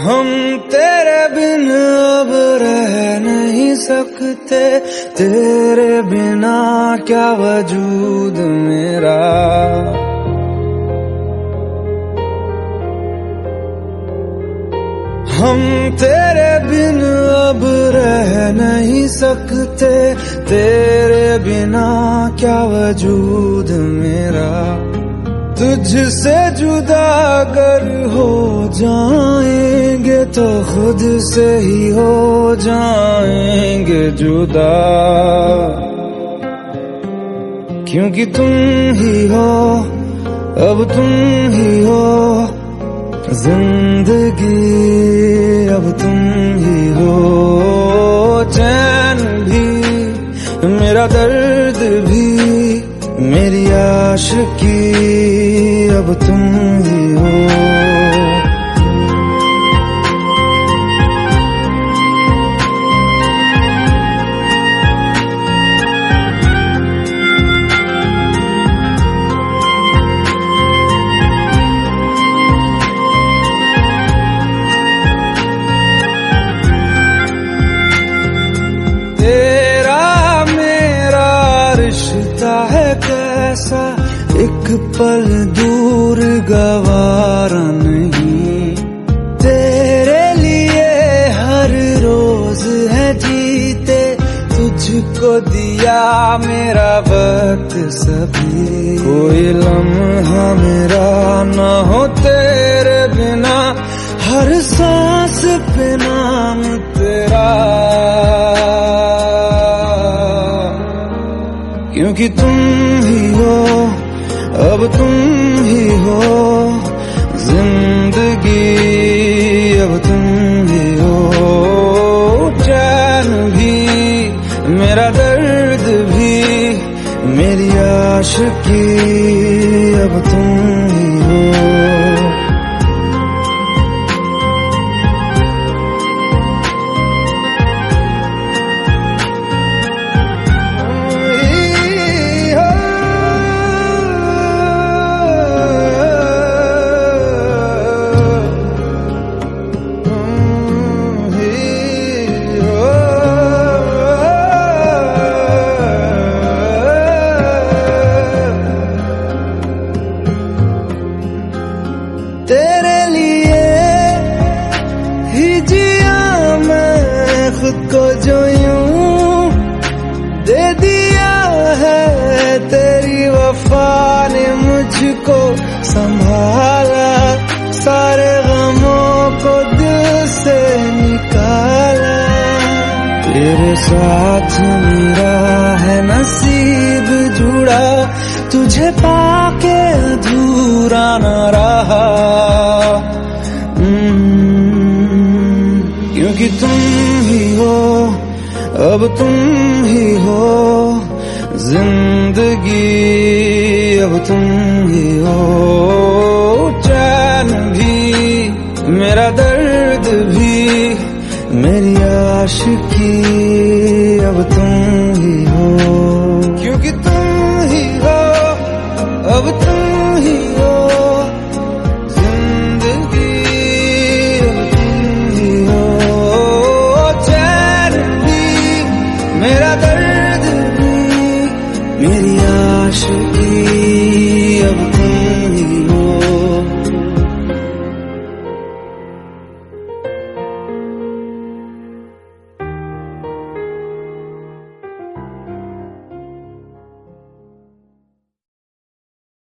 हम तेरे बिन अब रह नहीं सकते, तेरे बिना क्या वजूद मेरा। हम तेरे बिन अब रह नहीं सकते, तेरे बिना क्या वजूद मेरा। तुझसे जुदा अगर हो जाएंगे तो खुद से ही हो जाएंगे जुदा, क्योंकि तुम ही हो, अब तुम ही हो जिंदगी, अब तुम ही हो। चैन भी मेरा दर्द भी मेरी आशिकी, अब तुम ही हो। तेरा मेरा रिश्ता है कैसा, एक पल दूर गवारा नहीं। तेरे लिए हर रोज है जीते, तुझको दिया मेरा वक्त सभी। कोई लम्हा मेरा ना हो तेरे बिना, हर सांस पे नाम तेरा, क्योंकि तुम ही हो, अब तुम ही हो जिंदगी, अब तुम ही हो। चैन भी मेरा दर्द भी मेरी आशिकी, अब तुम ही हो। तेरे लिए ही जिया मैं खुद को, जो यूं दे दिया है तेरी वफा ने मुझको संभाला। सारे गमों को दिल से निकाला, तेरे साथ मेरा है नसीब जुड़ा, तुझे पाके अधूरा न रहा। क्योंकि तुम ही हो, अब तुम ही हो जिंदगी, अब तुम ही हो। चैन भी मेरा दर्द भी मेरी आशिकी, अब तुम ही हो, क्योंकि तुम ही हो, अब तुम ही हो जिंदगी, अब तुम ही हो। चैन भी मेरा